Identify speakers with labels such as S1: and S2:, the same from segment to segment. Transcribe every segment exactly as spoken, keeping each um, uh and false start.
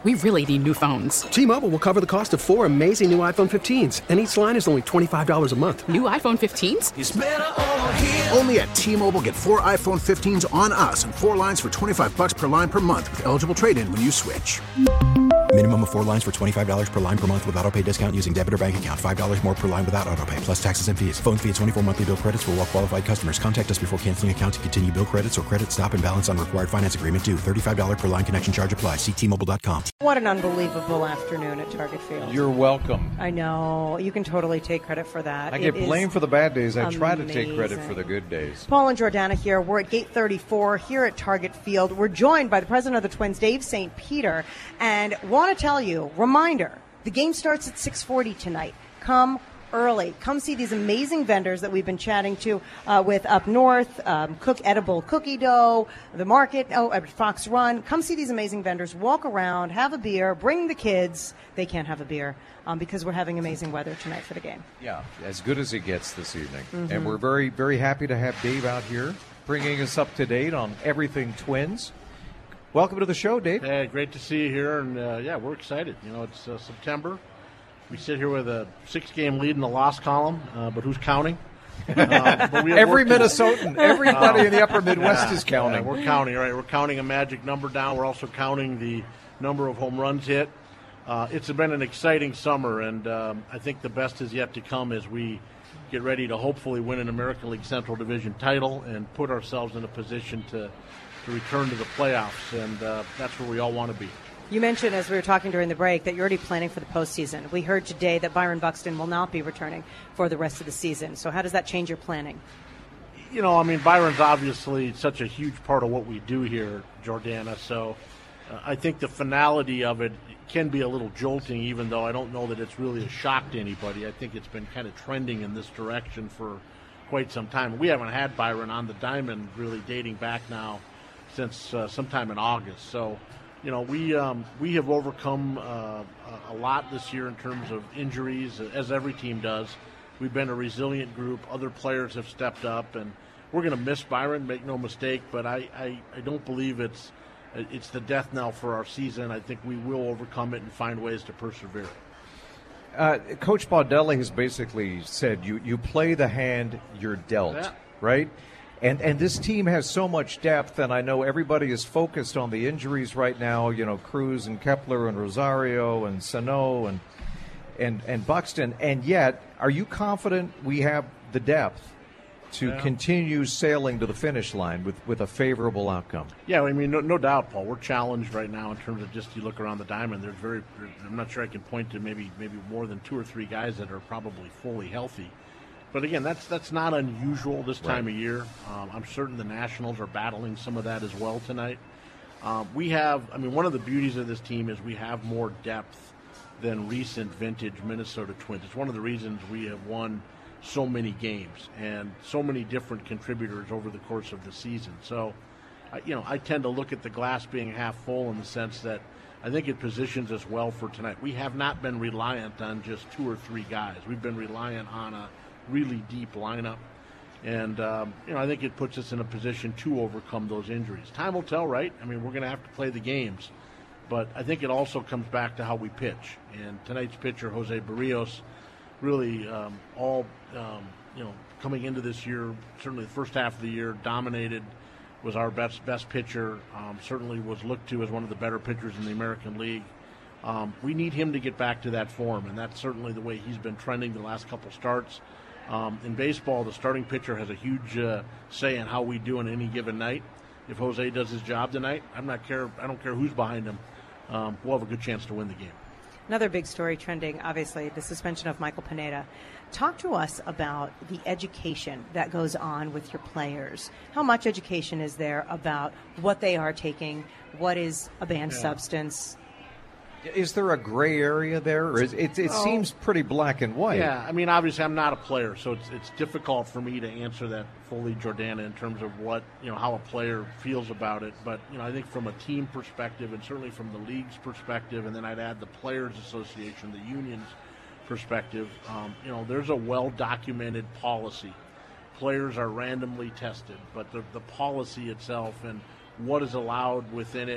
S1: We really need new phones.
S2: T-Mobile will cover the cost of four amazing new iPhone fifteens, and each line is only twenty-five dollars a month.
S1: New iPhone fifteens?
S3: It's better over here.
S4: Only at T-Mobile, get four iPhone fifteens on us and four lines for twenty-five dollars per line per month with eligible trade-in when you switch.
S5: Minimum of four lines for twenty-five dollars per line per month with autopay discount using debit or bank account. five dollars more per line without autopay, plus taxes and fees. Phone fee at twenty-four monthly bill credits for well-qualified customers. Contact us before canceling account to continue bill credits or credit stop and balance on required finance agreement due. thirty-five dollars per line connection charge applies. See T Mobile dot com.
S6: What an unbelievable afternoon at Target Field.
S7: You're welcome.
S6: I know. You can totally take credit for that.
S7: I get
S6: it
S7: blamed for the bad days. I try to take
S6: amazing.
S7: credit for the good days.
S6: Paul and Jordana here. We're at Gate thirty-four here at Target Field. We're joined by the president of the Twins, Dave Saint Peter, and want to tell you, reminder, the game starts at six forty tonight. Come early. Come see these amazing vendors that we've been chatting to uh, with up north, um, Cook Edible Cookie Dough, the market, oh, at Fox Run. Come see these amazing vendors. Walk around, have a beer, bring the kids. They can't have a beer um, because we're having amazing weather tonight for the game.
S7: Yeah, as good as it gets this evening.
S6: Mm-hmm.
S7: And we're very, very happy to have Dave out here bringing us up to date on everything Twins. Welcome to the show, Dave.
S8: Hey, great to see you here, and uh, yeah, we're excited. You know, it's uh, September. We sit here with a six-game lead in the loss column, uh, but who's counting? Uh, but we
S7: Every Minnesotan, everybody uh, in the upper Midwest
S8: yeah,
S7: is counting.
S8: Yeah, we're counting, right? We're counting a magic number down. We're also counting the number of home runs hit. Uh, it's been an exciting summer, and um, I think the best is yet to come as we get ready to hopefully win an American League Central Division title and put ourselves in a position to, to return to the playoffs, and uh, that's where we all want to be.
S6: You mentioned, as we were talking during the break, that you're already planning for the postseason. We heard today that Byron Buxton will not be returning for the rest of the season. So how does that change your planning?
S8: You know, I mean, Byron's obviously such a huge part of what we do here, Jordana. So uh, I think the finality of it can be a little jolting, even though I don't know that it's really a shock to anybody. I think it's been kind of trending in this direction for quite some time. We haven't had Byron on the diamond really dating back now since uh, sometime in August. So, you know, we um, we have overcome uh, a lot this year in terms of injuries, as every team does. We've been a resilient group. Other players have stepped up, and we're going to miss Byron, make no mistake, but I, I, I don't believe it's it's the death knell for our season. I think we will overcome it and find ways to persevere.
S7: Uh, Coach Baldelli has basically said you, you play the hand you're dealt,
S8: yeah.
S7: right? And and this team has so much depth, and I know everybody is focused on the injuries right now. You know, Cruz and Kepler and Rosario and Sano and and and Buxton. And yet, are you confident we have the depth to
S8: yeah.
S7: continue sailing to the finish line with, with a favorable outcome?
S8: Yeah, I mean, no, no doubt, Paul. We're challenged right now in terms of just you look around the diamond. There's very, I'm not sure I can point to maybe maybe more than two or three guys that are probably fully healthy. But again, that's that's not unusual this time
S7: right.
S8: of year. Um, I'm certain the Nationals are battling some of that as well tonight. Um, we have, I mean, one of the beauties of this team is we have more depth than recent vintage Minnesota Twins. It's one of the reasons we have won so many games and so many different contributors over the course of the season. So, I, you know, I tend to look at the glass being half full in the sense that I think it positions us well for tonight. We have not been reliant on just two or three guys. We've been reliant on a really deep lineup, and um, you know, I think it puts us in a position to overcome those injuries. Time will tell, right? I mean, we're going to have to play the games, but I think it also comes back to how we pitch. And tonight's pitcher, Jose Barrios, really um, all um, you know, coming into this year, certainly the first half of the year, dominated, was our best best pitcher. Um, certainly was looked to as one of the better pitchers in the American League. Um, we need him to get back to that form, and that's certainly the way he's been trending the last couple starts. Um, in baseball, the starting pitcher has a huge uh, say in how we do on any given night. If Jose does his job tonight, I'm not care. I don't care who's behind him. Um, we'll have a good chance to win the game.
S6: Another big story trending, obviously, the suspension of Michael Pineda. Talk to us about the education that goes on with your players. How much education is there about what they are taking? What is a banned yeah. substance?
S7: Is there a gray area there? Or is, it it
S8: oh,
S7: seems pretty black and white.
S8: Yeah, I mean, obviously I'm not a player, so it's it's difficult for me to answer that fully, Jordana, in terms of what, you know, how a player feels about it. But, you know, I think from a team perspective and certainly from the league's perspective, and then I'd add the Players Association, the union's perspective, um, you know, there's a well-documented policy. Players are randomly tested, but the, the policy itself and what is allowed within it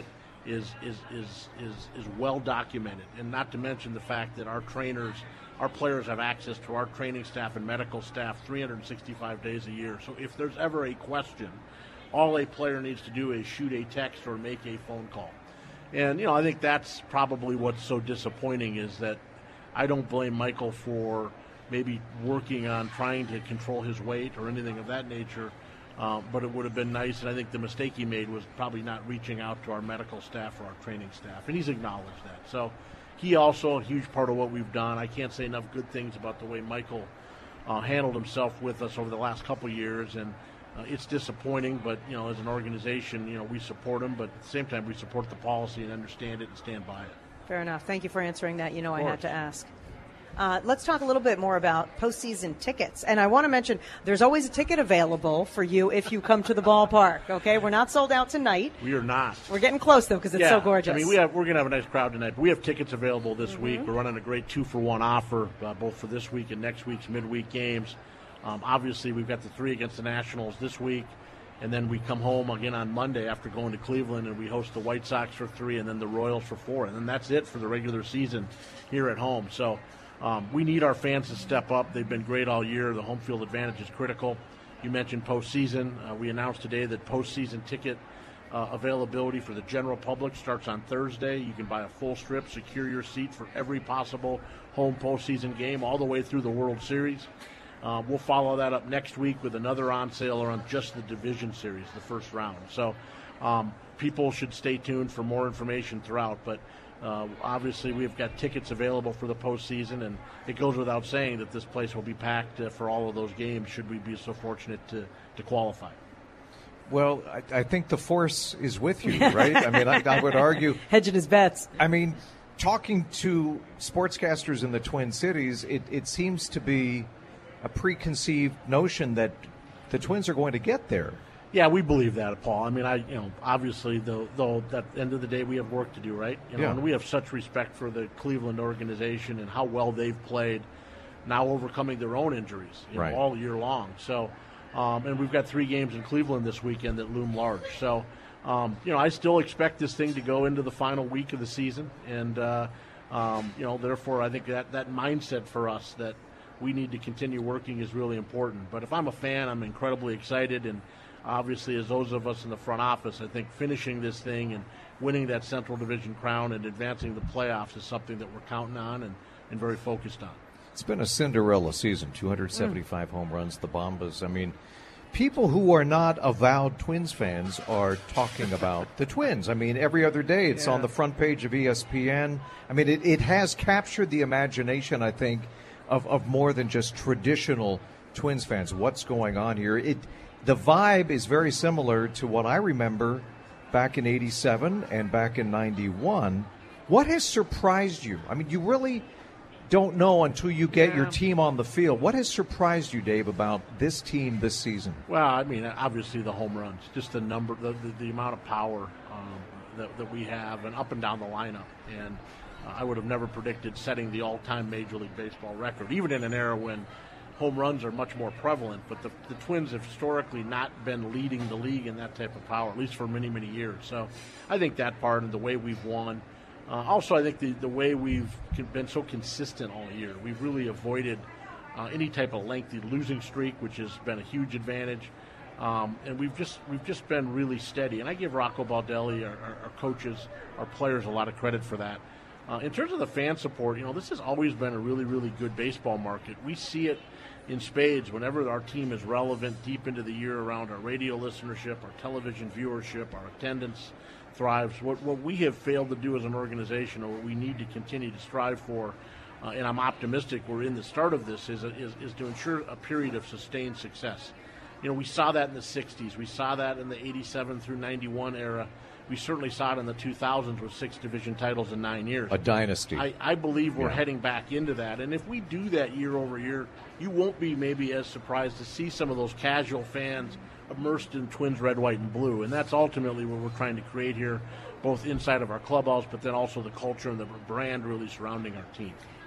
S8: is is is is is well documented, and not to mention the fact that our trainers, our players have access to our training staff and medical staff three hundred sixty-five days a year. So if there's ever a question, all a player needs to do is shoot a text or make a phone call. And, you know, I think that's probably what's so disappointing, is that I don't blame Michael for maybe working on trying to control his weight or anything of that nature. Uh, but it would have been nice, and I think the mistake he made was probably not reaching out to our medical staff or our training staff, and he's acknowledged that. So he also a huge part of what we've done. I can't say enough good things about the way Michael uh, handled himself with us over the last couple of years, and uh, it's disappointing, but, you know, as an organization, you know, we support him, but at the same time we support the policy and understand it and stand by it.
S6: Fair enough. Thank you for answering that. You know, I had to ask. Uh, let's talk a little bit more about postseason tickets. And I want to mention there's always a ticket available for you if you come to the ballpark, okay? We're not sold out tonight.
S8: We are not.
S6: We're getting close, though, because it's
S8: yeah.
S6: so gorgeous.
S8: I mean, we have, we're going to have a nice crowd tonight. But we have tickets available this
S6: Mm-hmm.
S8: week. We're running a great two-for-one offer, uh, both for this week and next week's midweek games. Um, obviously, we've got the three against the Nationals this week. And then we come home again on Monday after going to Cleveland, and we host the White Sox for three and then the Royals for four. And then that's it for the regular season here at home. So um, we need our fans to step up. They've been great all year. The home field advantage is critical. You mentioned postseason. Uh, we announced today that postseason ticket uh, availability for the general public starts on Thursday. You can buy a full strip, secure your seat for every possible home postseason game all the way through the World Series. Uh, we'll follow that up next week with another on sale on just the division series, the first round. So um, people should stay tuned for more information throughout. But uh, obviously we've got tickets available for the postseason, and it goes without saying that this place will be packed uh, for all of those games should we be so fortunate to, to qualify.
S7: Well, I, I think the force is with you, right? I mean, I, I would argue.
S6: Hedging his bets.
S7: I mean, talking to sportscasters in the Twin Cities, it, it seems to be a preconceived notion that the Twins are going to get there.
S8: Yeah, we believe that, Paul. I mean, I you know, obviously, though, though at the end of the day, we have work to do, right? You know,
S7: yeah.
S8: And we have such respect for the Cleveland organization and how well they've played, now overcoming their own injuries, you
S7: right.
S8: know, all year long. So, um, and we've got three games in Cleveland this weekend that loom large. So, um, you know, I still expect this thing to go into the final week of the season, and uh, um, you know, therefore, I think that that mindset for us that we need to continue working is really important. But if I'm a fan, I'm incredibly excited, and obviously as those of us in the front office, I think finishing this thing and winning that Central Division crown and advancing the playoffs is something that we're counting on and, and very focused on.
S7: It's been a Cinderella season, two hundred seventy-five mm. home runs, the Bombas. I mean, people who are not avowed Twins fans are talking about the Twins. I mean, every other day it's yeah. on the front page of E S P N. I mean, it, it has captured the imagination, I think, Of, of more than just traditional Twins fans. What's going on here? It the vibe is very similar to what I remember back in eighty-seven and back in ninety-one. What has surprised you? I mean, you really don't know until you get yeah. your team on the field. What has surprised you, Dave, about this team this season?
S8: Well, I mean, obviously the home runs, just the number, the, the, the amount of power um, that, that we have, and up and down the lineup. And I would have never predicted setting the all-time Major League Baseball record, even in an era when home runs are much more prevalent. But the, the Twins have historically not been leading the league in that type of power, at least for many, many years. So I think that part and the way we've won. Uh, also, I think the, the way we've been so consistent all year. We've really avoided uh, any type of lengthy losing streak, which has been a huge advantage. Um, and we've just we've just been really steady. And I give Rocco Baldelli, our, our, our coaches, our players, a lot of credit for that. Uh, in terms of the fan support, you know, this has always been a really, really good baseball market. We see it in spades whenever our team is relevant deep into the year around our radio listenership, our television viewership, our attendance thrives. What, what we have failed to do as an organization, or what we need to continue to strive for, uh, and I'm optimistic we're in the start of this, is, is, is to ensure a period of sustained success. You know, we saw that in the sixties. We saw that in the eighty-seven through ninety-one era. We certainly saw it in the two thousands with six division titles in nine years.
S7: A dynasty.
S8: I, I believe we're
S7: yeah. heading
S8: heading back into that. And if we do that year over year, you won't be maybe as surprised to see some of those casual fans immersed in Twins red, white, and blue. And that's ultimately what we're trying to create here, both inside of our clubhouse, but then also the culture and the brand really surrounding our team.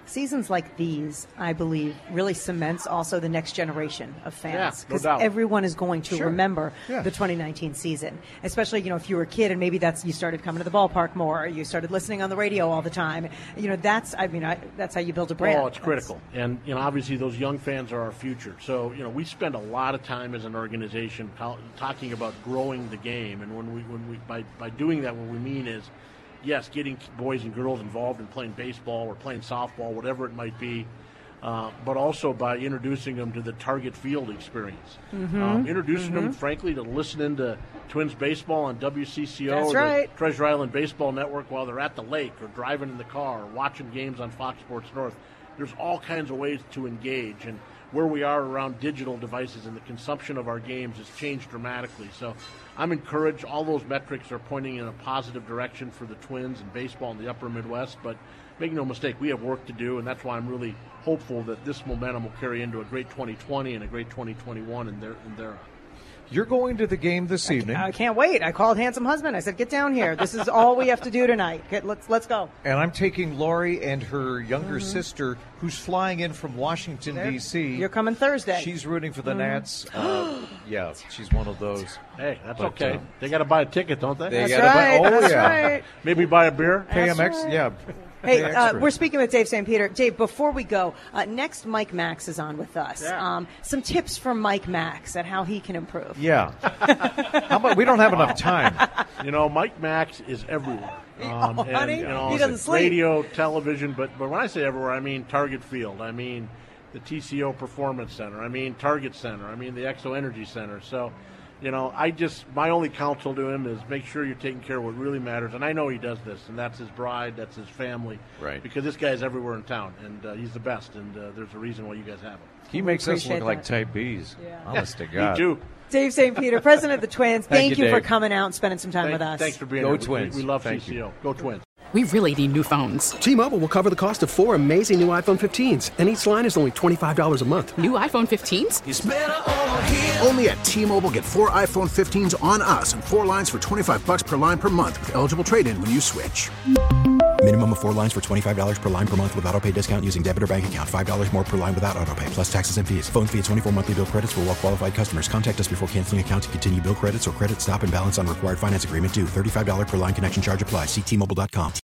S6: seasons like these, I believe, really cements also the next generation of fans.
S8: Yeah, no doubt.
S6: Everyone is going to
S7: Sure.
S6: remember
S7: Yeah.
S6: the twenty nineteen season, especially, you know, if you were a kid and maybe that's, you started coming to the ballpark more, or you started listening on the radio all the time. You know, that's, I mean, I, that's how you build a brand.
S8: Oh, it's critical. And, you know, obviously those young fans are our future. So, you know, we spend a lot of time as an organization co- talking about growing the game. And when we, when we, by, by doing that, what we mean is, yes, getting boys and girls involved in playing baseball or playing softball, whatever it might be, uh, but also by introducing them to the Target Field experience.
S6: Mm-hmm.
S8: Um, introducing them, frankly, to listening to Twins baseball on W C C O
S6: That's
S8: or
S6: right.
S8: the Treasure Island Baseball Network while they're at the lake or driving in the car or watching games on Fox Sports North. There's all kinds of ways to engage, and where we are around digital devices and the consumption of our games has changed dramatically. So I'm encouraged. All those metrics are pointing in a positive direction for the Twins and baseball in the upper Midwest, but make no mistake, we have work to do, and that's why I'm really hopeful that this momentum will carry into a great twenty twenty and a great twenty twenty-one and there and there.
S7: You're going to the game this evening,
S6: I can't wait. I called Handsome Husband. I said, get down here. This is all we have to do tonight. Get, let's let's go.
S7: and I'm taking Lori and her younger
S6: Mm-hmm.
S7: sister, who's flying in from Washington,
S6: There-
S7: D C
S6: You're coming Thursday.
S7: She's rooting for the
S6: Mm-hmm.
S7: Nats. Uh, yeah, she's one of those.
S8: Hey, that's
S7: But,
S8: okay.
S7: uh,
S8: They got to buy a ticket, don't they?
S7: They
S6: That's
S7: gotta buy-
S6: right.
S7: oh,
S6: That's
S7: yeah.
S6: right.
S8: Maybe buy a beer.
S7: Pay
S6: That's
S7: them ex-
S6: right.
S7: yeah.
S6: Hey,
S7: pay
S6: uh,
S7: extra.
S6: we're speaking with Dave Saint Peter. Dave, before we go, uh, next Mike Max is on with us.
S8: Yeah.
S6: Um, some tips from Mike Max and how he can improve.
S7: Yeah. How about we don't have enough time?
S8: You know, Mike Max is everywhere. Um,
S6: Oh, honey,
S8: you know,
S6: he doesn't sleep.
S8: radio, television, but, but when I say everywhere, I mean Target Field. I mean the T C O Performance Center. I mean Target Center. I mean the Exo Energy Center. So, you know, I just, my only counsel to him is make sure you're taking care of what really matters. And I know he does this, and that's his bride, that's his family.
S7: Right.
S8: Because this guy's everywhere in town, and uh, he's the best, and uh, there's a reason why you guys have him.
S7: He makes us
S6: appreciate
S7: look like
S6: that.
S7: type B's.
S6: Yeah.
S7: Honest to
S8: Me
S7: God.
S8: too.
S6: Dave Saint Peter, president of the Twins, thank,
S7: Thank you,
S6: you for
S7: Dave.
S6: coming out and spending some time
S8: Thank-
S6: with us.
S8: Thanks for being
S7: Go
S8: here. We-
S7: Twins.
S8: We, we love
S7: Thank
S8: T C O.
S7: you.
S8: Go Twins.
S1: We really need new phones.
S2: T-Mobile will cover the cost of four amazing new iPhone fifteens, and each line is only twenty-five dollars a month.
S1: New iPhone fifteens?
S4: Only at T-Mobile, get four iPhone fifteens on us and four lines for twenty-five bucks per line per month with eligible trade-in when you switch.
S5: Minimum of four lines for twenty-five dollars per line per month with auto pay discount using debit or bank account. five dollars more per line without auto pay, plus taxes and fees. Phone fee at twenty-four monthly bill credits for well-qualified customers. Contact us before canceling account to continue bill credits or credit stop and balance on required finance agreement due. thirty-five dollars per line connection charge applies. See T Mobile dot com.